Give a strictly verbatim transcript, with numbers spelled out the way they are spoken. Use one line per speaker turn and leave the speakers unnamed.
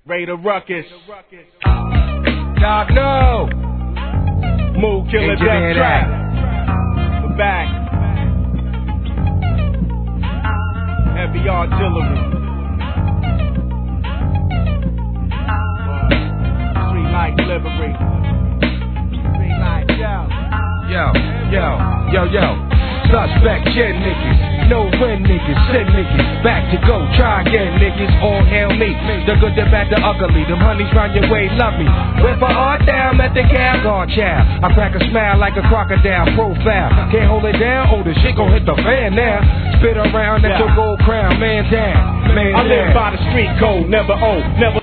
Raider Ruckus. Dog no. Mood Killer Death Trap. We're back. Heavy artillery. Street light delivery. Street light, yo.
Yo, yo, yo, yo. Suspect, shit niggas, no win niggas, send niggas, back to go, try again niggas, all hail me, the good, the bad, the ugly, them honeys round your way, love me, whip a heart down, let the gal guard child, I crack a smile like a crocodile, profile, can't hold it down, oh the shit gon' hit the fan now, spit around, that's yeah. Your gold crown, man down, man
I
down.
live by the street code, never own, never